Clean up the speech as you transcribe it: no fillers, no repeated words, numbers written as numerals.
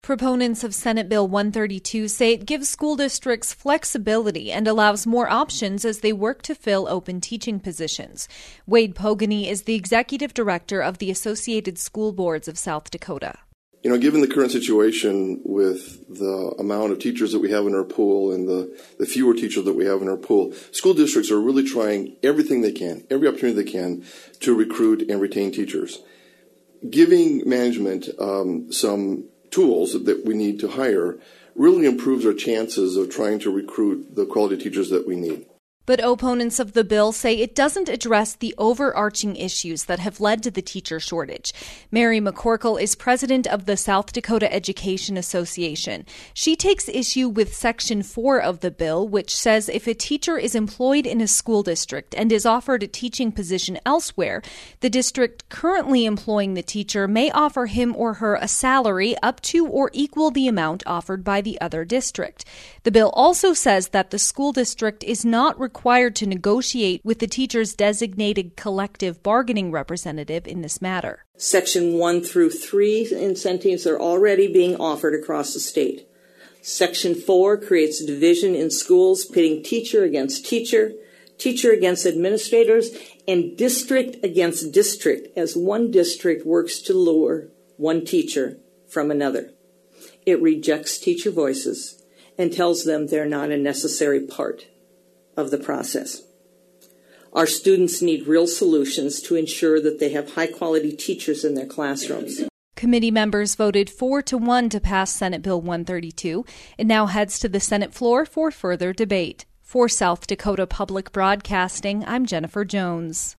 Proponents of Senate Bill 132 say it gives school districts flexibility and allows more options as they work to fill open teaching positions. Wade Pogany is the executive director of the Associated School Boards of South Dakota. Given the current situation with the amount of teachers that we have in our pool and the fewer teachers that we have in our pool, school districts are really trying everything they can, every opportunity they can to recruit and retain teachers. Giving management some tools that we need to hire really improves our chances of trying to recruit the quality teachers that we need. But opponents of the bill say it doesn't address the overarching issues that have led to the teacher shortage. Mary McCorkle is president of the South Dakota Education Association. She takes issue with Section 4 of the bill, which says if a teacher is employed in a school district and is offered a teaching position elsewhere, the district currently employing the teacher may offer him or her a salary up to or equal the amount offered by the other district. The bill also says that the school district is not required to negotiate with the teacher's designated collective bargaining representative in this matter. Section 1 through 3 incentives are already being offered across the state. Section 4 creates a division in schools pitting teacher against teacher, teacher against administrators, and district against district as one district works to lure one teacher from another. It rejects teacher voices and tells them they're not a necessary part of the process. Our students need real solutions to ensure that they have high-quality teachers in their classrooms. Committee members voted 4-1 to pass Senate Bill 132. It now heads to the Senate floor for further debate. For South Dakota Public Broadcasting, I'm Jennifer Jones.